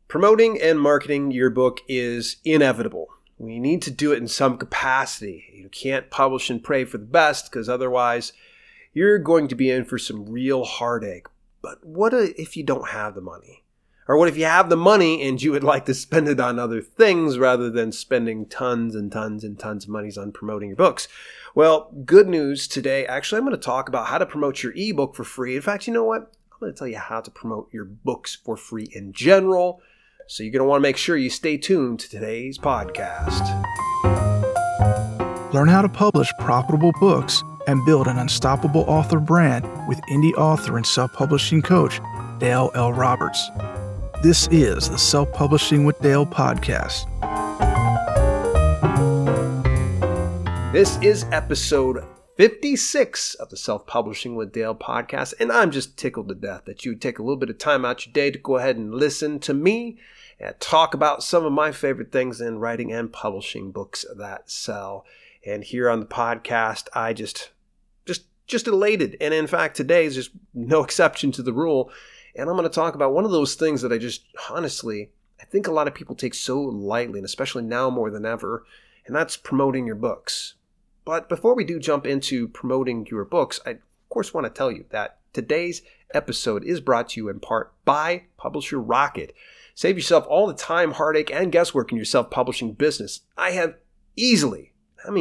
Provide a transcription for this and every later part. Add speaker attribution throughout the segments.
Speaker 1: Promoting and marketing your book is inevitable. We need to do it in some capacity. You can't publish and pray for the best because otherwise you're going to be in for some real heartache. But what if you don't have the money? Or what if you have the money and you would like to spend it on other things rather than spending tons and tons and tons of money on promoting your books? Well, good news today. Actually, I'm going to talk about how to promote your ebook for free. In fact, you know what? I'm going to tell you how to promote your books for free in general. So you're going to want to make sure you stay tuned to today's podcast.
Speaker 2: Learn how to publish profitable books and build an unstoppable author brand with indie author and self-publishing coach, Dale L. Roberts. This is the Self-Publishing with Dale podcast.
Speaker 1: This is episode 56 of the Self-Publishing with Dale podcast, and I'm just tickled to death that you would take a little bit of time out your day to go ahead and listen to me and talk about some of my favorite things in writing and publishing books that sell. And here on the podcast, I just elated. And in fact, today is just no exception to the rule. And I'm going to talk about one of those things that I think a lot of people take so lightly, and especially now more than ever, and that's promoting your books. But before we do jump into promoting your books, I, of course, want to tell you that today's episode is brought to you in part by Publisher Rocket. Save yourself all the time, heartache, and guesswork in your self-publishing business. I have easily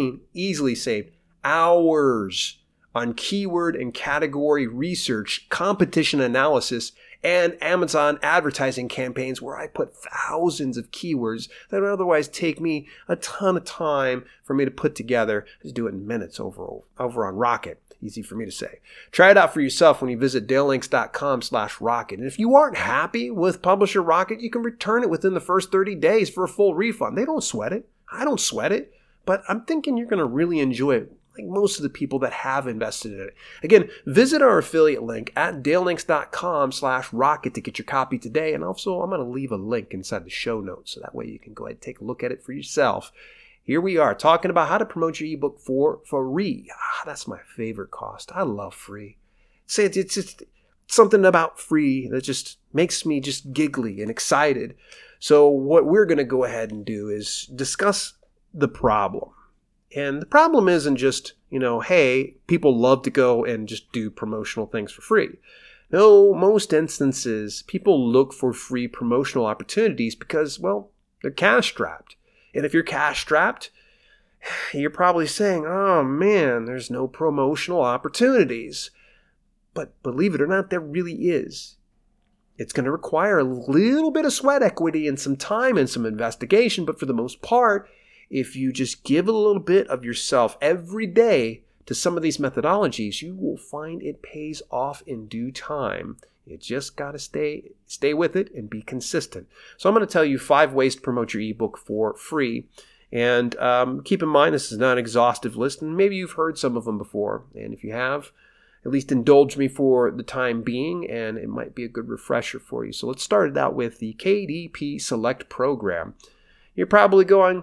Speaker 1: saved hours on keyword and category research, competition analysis, and Amazon advertising campaigns where I put thousands of keywords that would otherwise take me a ton of time for me to put together. I just do it in minutes over on Rocket. Easy for me to say. Try it out for yourself when you visit dalelinks.com/rocket. And if you aren't happy with Publisher Rocket, you can return it within the first 30 days for a full refund. They don't sweat it. I don't sweat it. But I'm thinking you're going to really enjoy it, like most of the people that have invested in it. Again, visit our affiliate link at dalelinks.com/rocket to get your copy today. And also, I'm going to leave a link inside the show notes so that way you can go ahead and take a look at it for yourself. Here we are talking about how to promote your ebook for free. That's my favorite cost. I love free. It's just something about free that just makes me just giggly and excited. So what we're going to go ahead and do is discuss the problem. And the problem isn't just, hey, people love to go and just do promotional things for free. No, most instances, people look for free promotional opportunities because, well, they're cash strapped. And if you're cash strapped, you're probably saying, oh man, there's no promotional opportunities. But believe it or not, there really is. It's going to require a little bit of sweat equity and some time and some investigation. But for the most part, if you just give a little bit of yourself every day to some of these methodologies, you will find it pays off in due time. You just got to stay with it and be consistent. So I'm going to tell you 5 ways to promote your ebook for free. And keep in mind, this is not an exhaustive list, and maybe you've heard some of them before. And if you have, at least indulge me for the time being, and it might be a good refresher for you. So let's start it out with the KDP Select program. You're probably going,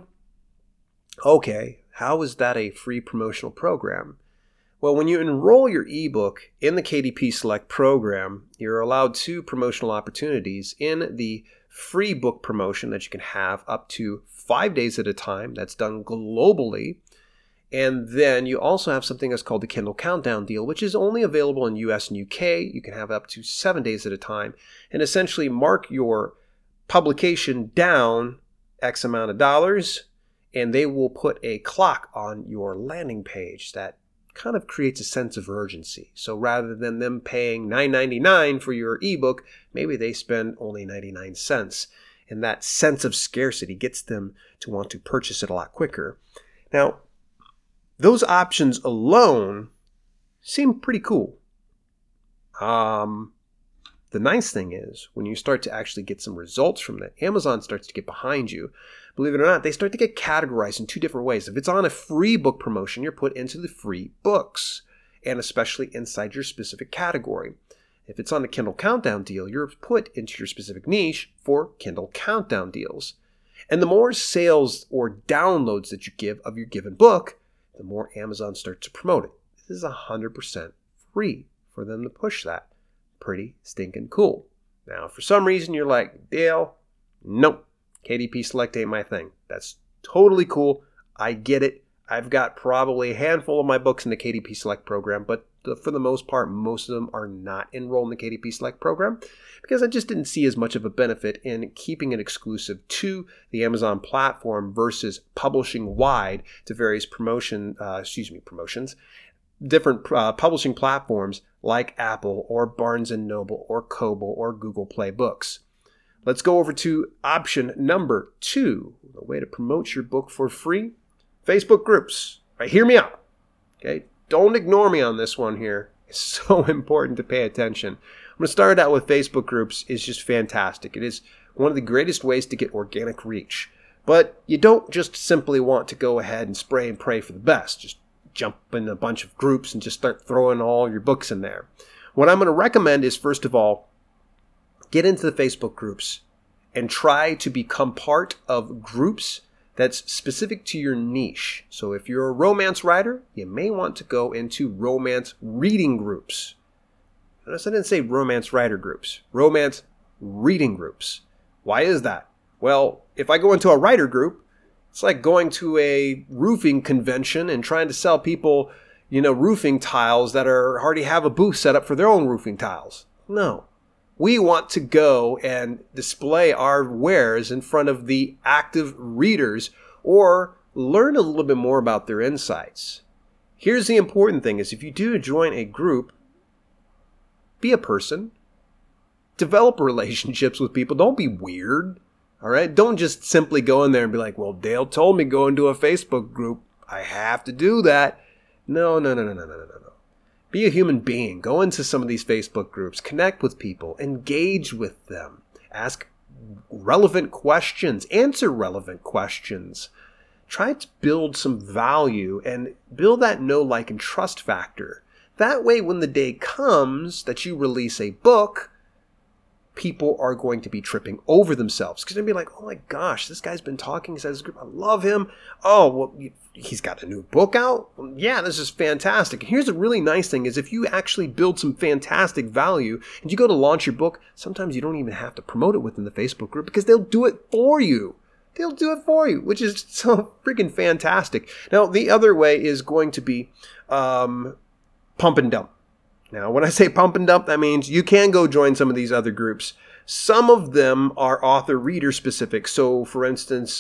Speaker 1: okay, how is that a free promotional program? Well, when you enroll your ebook in the KDP Select program, you're allowed 2 promotional opportunities in the free book promotion that you can have up to 5 days at a time. That's done globally. And then you also have something that's called the Kindle Countdown deal, which is only available in US and UK. You can have up to 7 days at a time and essentially mark your publication down X amount of dollars, and they will put a clock on your landing page that kind of creates a sense of urgency. So rather than them paying $9.99 for your ebook, maybe they spend only 99 cents. And that sense of scarcity gets them to want to purchase it a lot quicker. Now, those options alone seem pretty cool. The nice thing is, when you start to actually get some results from that, Amazon starts to get behind you. Believe it or not, they start to get categorized in 2 different ways. If it's on a free book promotion, you're put into the free books, and especially inside your specific category. If it's on the Kindle Countdown deal, you're put into your specific niche for Kindle Countdown deals. And the more sales or downloads that you give of your given book, the more Amazon starts to promote it. This is 100% free for them to push that. Pretty stinking cool. Now, for some reason, you're like, Dale, Nope. KDP Select ain't my thing. That's totally cool. I get it. I've got probably a handful of my books in the KDP Select program, but for the most part, most of them are not enrolled in the KDP Select program because I just didn't see as much of a benefit in keeping it exclusive to the Amazon platform versus publishing wide to various promotions, different publishing platforms like Apple or Barnes & Noble or Kobo or Google Play Books. Let's go over to option number 2, the way to promote your book for free. Facebook groups. Right, hear me out. Okay, don't ignore me on this one here. It's so important to pay attention. I'm going to start out with Facebook groups. It's just fantastic. It is one of the greatest ways to get organic reach. But you don't just simply want to go ahead and spray and pray for the best. Just jump in a bunch of groups and just start throwing all your books in there. What I'm going to recommend is, first of all, get into the Facebook groups and try to become part of groups that's specific to your niche. So if you're a romance writer, you may want to go into romance reading groups. Notice I didn't say romance writer groups. Romance reading groups. Why is that? Well, if I go into a writer group, it's like going to a roofing convention and trying to sell people, roofing tiles that already have a booth set up for their own roofing tiles. No. We want to go and display our wares in front of the active readers or learn a little bit more about their insights. Here's the important thing is if you do join a group, be a person. Develop relationships with people. Don't be weird. All right? Don't just simply go in there and be like, well, Dale told me go into a Facebook group. I have to do that. No. Be a human being. Go into some of these Facebook groups. Connect with people. Engage with them. Ask relevant questions. Answer relevant questions. Try to build some value and build that know, like, and trust factor. That way, when the day comes that you release a book, people are going to be tripping over themselves because they'll be like, oh my gosh, this guy's been talking inside this group. I love him. Oh, well, he's got a new book out. Well, yeah, this is fantastic. And here's a really nice thing is if you actually build some fantastic value and you go to launch your book, sometimes you don't even have to promote it within the Facebook group because they'll do it for you. They'll do it for you, which is so freaking fantastic. Now, the other way is going to be pump and dump. Now, when I say pump and dump, that means you can go join some of these other groups. Some of them are author-reader specific. So, for instance,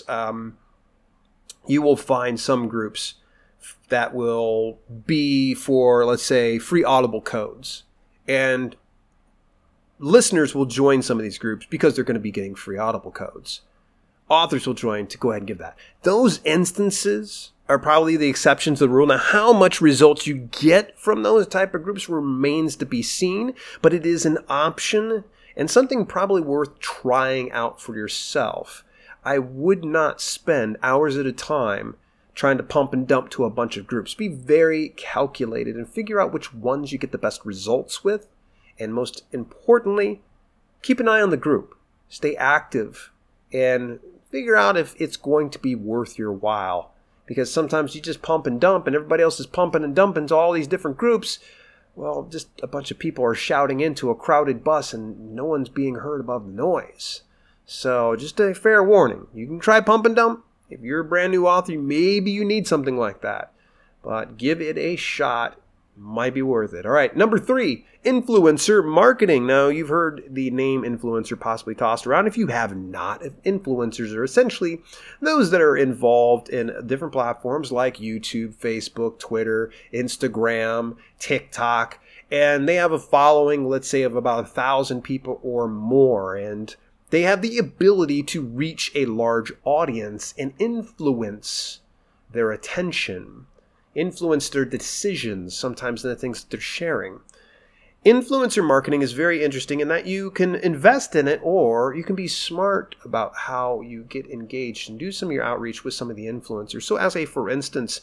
Speaker 1: you will find some groups that will be for, let's say, free Audible codes. And listeners will join some of these groups because they're going to be getting free Audible codes. Authors will join to go ahead and give that. Those instances are probably the exceptions to the rule. Now, how much results you get from those type of groups remains to be seen, but it is an option and something probably worth trying out for yourself. I would not spend hours at a time trying to pump and dump to a bunch of groups. Be very calculated and figure out which ones you get the best results with. And most importantly, keep an eye on the group. Stay active and figure out if it's going to be worth your while. Because sometimes you just pump and dump and everybody else is pumping and dumping to all these different groups. Well, just a bunch of people are shouting into a crowded bus and no one's being heard above the noise. So just a fair warning. You can try pump and dump. If you're a brand new author, maybe you need something like that. But give it a shot. Might be worth it. All right, number 3, influencer marketing. Now, you've heard the name influencer possibly tossed around. If you have not, influencers are essentially those that are involved in different platforms like YouTube, Facebook, Twitter, Instagram, TikTok, and they have a following, let's say, of about 1,000 people or more, and they have the ability to reach a large audience and influence their attention. Influence their decisions, sometimes in the things that they're sharing. Influencer marketing is very interesting in that you can invest in it or you can be smart about how you get engaged and do some of your outreach with some of the influencers. So as a, for instance,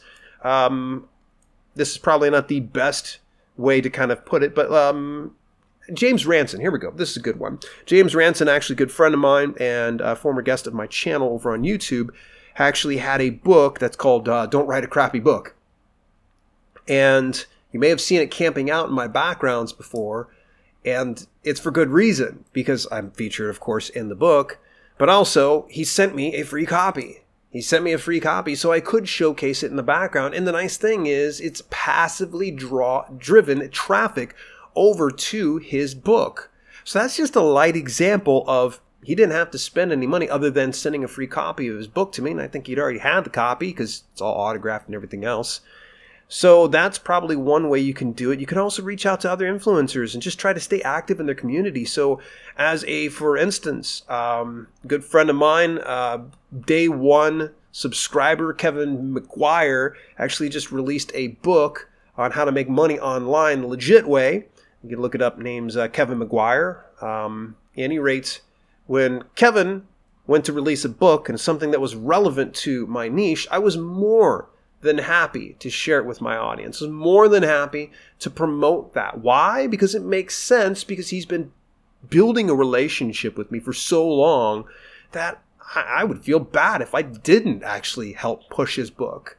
Speaker 1: this is probably not the best way to kind of put it, but James Ranson, here we go. This is a good one. James Ranson, actually a good friend of mine and a former guest of my channel over on YouTube, actually had a book that's called Don't Write a Crappy Book. And you may have seen it camping out in my backgrounds before, and it's for good reason, because I'm featured, of course, in the book. But also, he sent me a free copy. He sent me a free copy so I could showcase it in the background. And the nice thing is it's passively driven traffic over to his book. So that's just a light example of he didn't have to spend any money other than sending a free copy of his book to me. And I think he'd already had the copy because it's all autographed and everything else. So that's probably one way you can do it. You can also reach out to other influencers and just try to stay active in their community. So for instance, good friend of mine, day one subscriber, Kevin McGuire, actually just released a book on how to make money online the legit way. You can look it up, name's Kevin McGuire. At any rate, when Kevin went to release a book and something that was relevant to my niche, I was more than happy to share it with my audience. I was more than happy to promote that. Why? Because it makes sense, because he's been building a relationship with me for so long that I would feel bad if I didn't actually help push his book.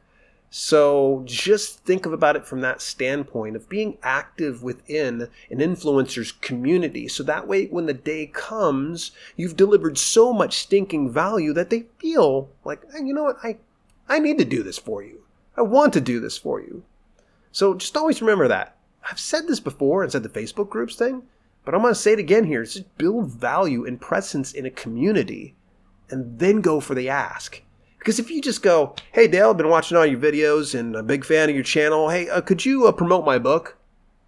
Speaker 1: So just think about it from that standpoint of being active within an influencer's community. So that way, when the day comes, you've delivered so much stinking value that they feel like, hey, you know what, I need to do this for you. I want to do this for you. So just always remember that. I've said this before and said the Facebook groups thing, but I'm going to say it again here. Just build value and presence in a community and then go for the ask. Because if you just go, hey, Dale, I've been watching all your videos and a big fan of your channel. Hey, could you promote my book?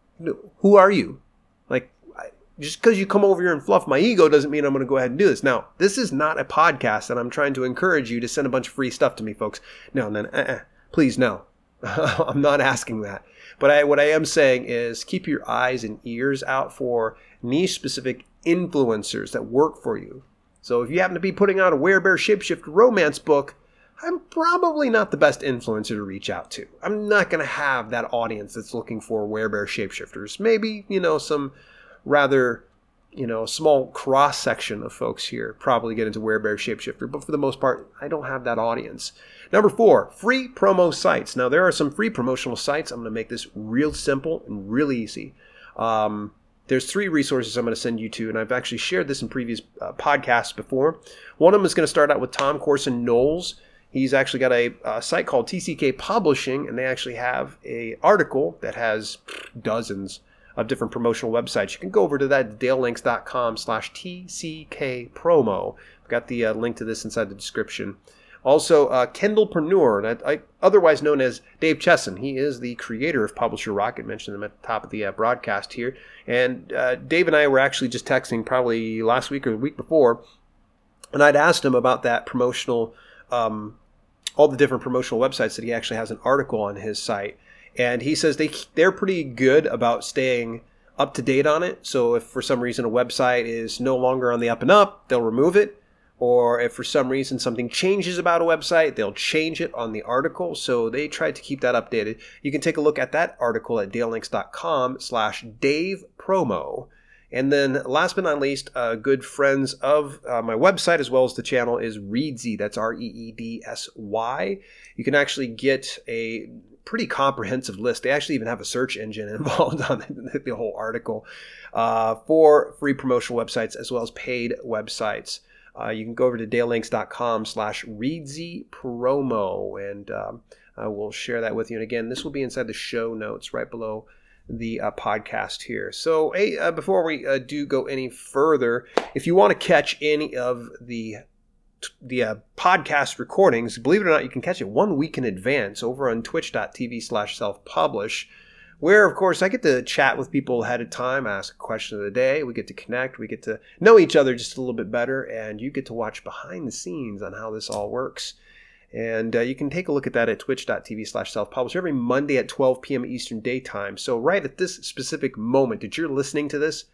Speaker 1: Who are you? Like, just because you come over here and fluff my ego doesn't mean I'm going to go ahead and do this. Now, this is not a podcast and I'm trying to encourage you to send a bunch of free stuff to me, folks. No. Please, no. I'm not asking that. But what I am saying is keep your eyes and ears out for niche-specific influencers that work for you. So if you happen to be putting out a Werebear Shapeshifter romance book, I'm probably not the best influencer to reach out to. I'm not going to have that audience that's looking for Werebear Shapeshifters. Maybe, some rather, small cross-section of folks here probably get into Werebear Shapeshifter. But for the most part, I don't have that audience. Number 4, free promo sites. Now, there are some free promotional sites. I'm going to make this real simple and real easy. There's 3 resources I'm going to send you to, and I've actually shared this in previous podcasts before. One of them is going to start out with Tom Corson Knowles. He's actually got a site called TCK Publishing, and they actually have an article that has dozens of different promotional websites. You can go over to that, dalelinks.com/TCK promo. I've got the link to this inside the description. Also, Kindlepreneur, otherwise known as Dave Chesson. He is the creator of Publisher Rocket. I mentioned him at the top of the broadcast here. And Dave and I were actually just texting probably last week or the week before. And I'd asked him about that promotional, all the different promotional websites that he actually has an article on his site. And he says they're pretty good about staying up to date on it. So if for some reason a website is no longer on the up and up, they'll remove it. Or if for some reason something changes about a website, they'll change it on the article. So they try to keep that updated. You can take a look at that article at dalelinks.com/DavePromo. And then last but not least, good friends of my website as well as the channel is Reedsy. That's REEDSY. You can actually get a pretty comprehensive list. They actually even have a search engine involved on the whole article for free promotional websites as well as paid websites. You can go over to dalelinks.com/ReedsyPromo, and I will share that with you. And again, this will be inside the show notes right below the podcast here. So, hey, before we do go any further, if you want to catch any of the podcast recordings, believe it or not, you can catch it 1 week in advance over on twitch.tv/self-publish. Where, of course, I get to chat with people ahead of time, ask a question of the day. We get to connect. We get to know each other just a little bit better. And you get to watch behind the scenes on how this all works. And you can take a look at that at twitch.tv/self-publish every Monday at 12 p.m. Eastern Daytime. So right at this specific moment that you're listening to this,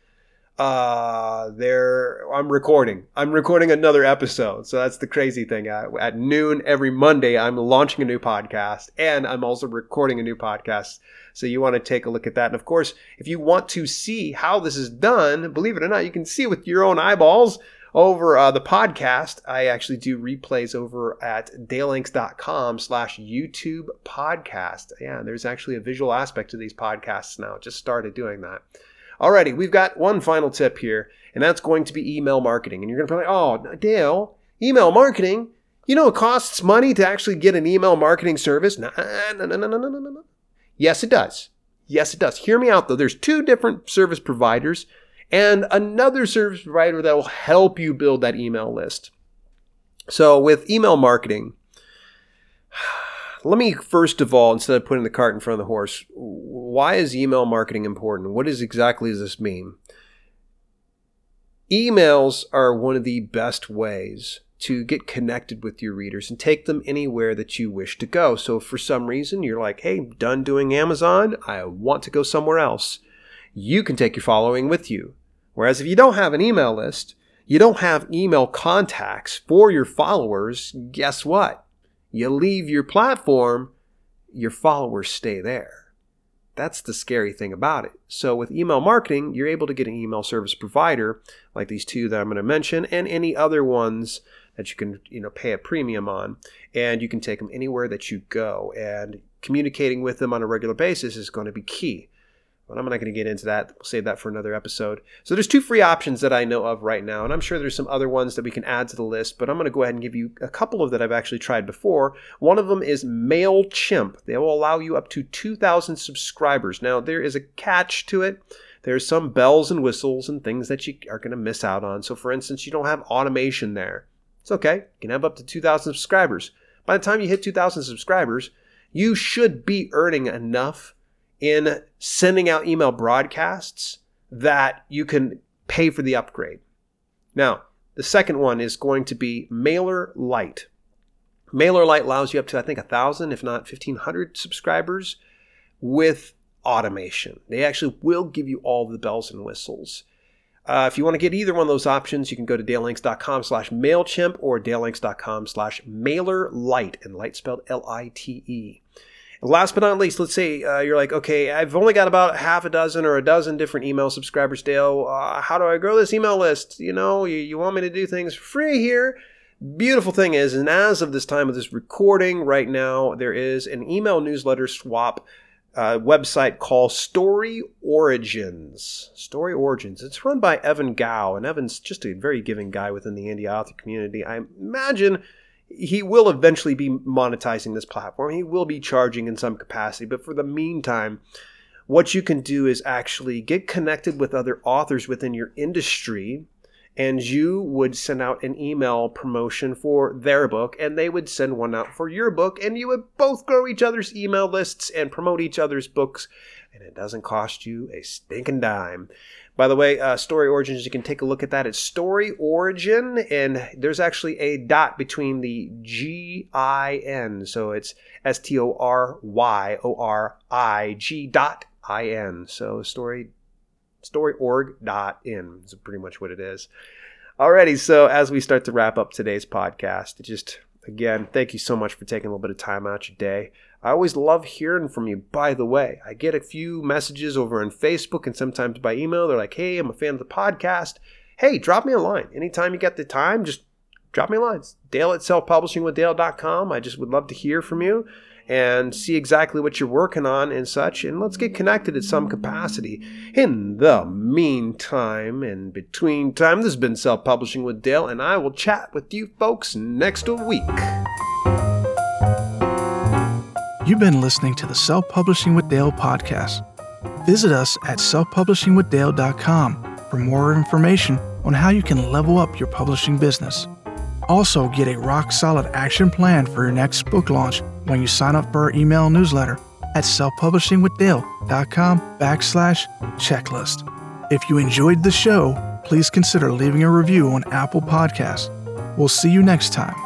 Speaker 1: I'm recording another episode. So that's the crazy thing. At noon every Monday, I'm launching a new podcast, and I'm also recording a new podcast. So you want to take a look at that. And of course, if you want to see how this is done, believe it or not, you can see it with your own eyeballs over the podcast. I actually do replays over at dalelinks.com/YouTube podcast. Yeah, there's actually a visual aspect to these podcasts now. Just started doing that. Alrighty, we've got one final tip here, And that's going to be email marketing. And you're going to be like, oh, Dale, email marketing? You know, it costs money to actually get an email marketing service. No. Yes, it does. Yes, it does. Hear me out, though. There's 2 different service providers and another service provider that will help you build that email list. So with email marketing, let me first of all, instead of putting the cart in front of the horse, why is email marketing important? What exactly does this mean? Emails are one of the best ways to get connected with your readers and take them anywhere that you wish to go. So if for some reason you're like, hey, done doing Amazon, I want to go somewhere else, you can take your following with you. Whereas if you don't have an email list, you don't have email contacts for your followers, guess what? You leave your platform, your followers stay there. That's the scary thing about it. So with email marketing, you're able to get an email service provider like these 2 that I'm going to mention and any other ones that you can, pay a premium on, and you can take them anywhere that you go. And communicating with them on a regular basis is going to be key. But I'm not going to get into that. We'll save that for another episode. So there's 2 free options that I know of right now, and I'm sure there's some other ones that we can add to the list, but I'm going to go ahead and give you a couple of that I've actually tried before. One of them is MailChimp. They will allow you up to 2,000 subscribers. Now, there is a catch to it. There's some bells and whistles and things that you are going to miss out on. So for instance, you don't have automation there. It's okay. You can have up to 2,000 subscribers. By the time you hit 2,000 subscribers, you should be earning enough in sending out email broadcasts that you can pay for the upgrade. Now, the second one is going to be MailerLite. MailerLite allows you up to, I think, 1,000, if not 1,500 subscribers with automation. They actually will give you all the bells and whistles. If you want to get either one of those options, you can go to dalelinks.com/MailChimp or dalelinks.com/MailerLite, and light spelled L-I-T-E. Last but not least, let's say you're like, okay, I've only got about half a dozen or a dozen different email subscribers, Dale. How do I grow this email list? You want me to do things for free here? Beautiful thing is, and as of this time of this recording right now, there is an email newsletter swap website called Story Origins. Story Origins. It's run by Evan Gao, and Evan's just a very giving guy within the indie author community. I imagine he will eventually be monetizing this platform. He will be charging in some capacity, but for the meantime, what you can do is actually get connected with other authors within your industry, and you would send out an email promotion for their book, and they would send one out for your book, and you would both grow each other's email lists and promote each other's books, and it doesn't cost you a stinking dime. By the way, Story Origins, you can take a look at that. It's Story Origin, and there's actually a dot between the G-I-N, so it's STORYORIG.IN, so storyorg.in is pretty much what it is. Alrighty, so as we start to wrap up today's podcast, again, thank you so much for taking a little bit of time out your day. I always love hearing from you. By the way, I get a few messages over on Facebook and sometimes by email. They're like, hey, I'm a fan of the podcast. Hey, drop me a line. Anytime you get the time, just drop me a line. It's Dale@selfpublishingwithdale.com. I just would love to hear from you and see exactly what you're working on and such, and let's get connected at some capacity. In the meantime, and between time, this has been Self-Publishing with Dale, and I will chat with you folks next week.
Speaker 2: You've been listening to the Self-Publishing with Dale podcast. Visit us at selfpublishingwithdale.com for more information on how you can level up your publishing business. Also, get a rock-solid action plan for your next book launch when you sign up for our email newsletter at selfpublishingwithdale.com/checklist. If you enjoyed the show, please consider leaving a review on Apple Podcasts. We'll see you next time.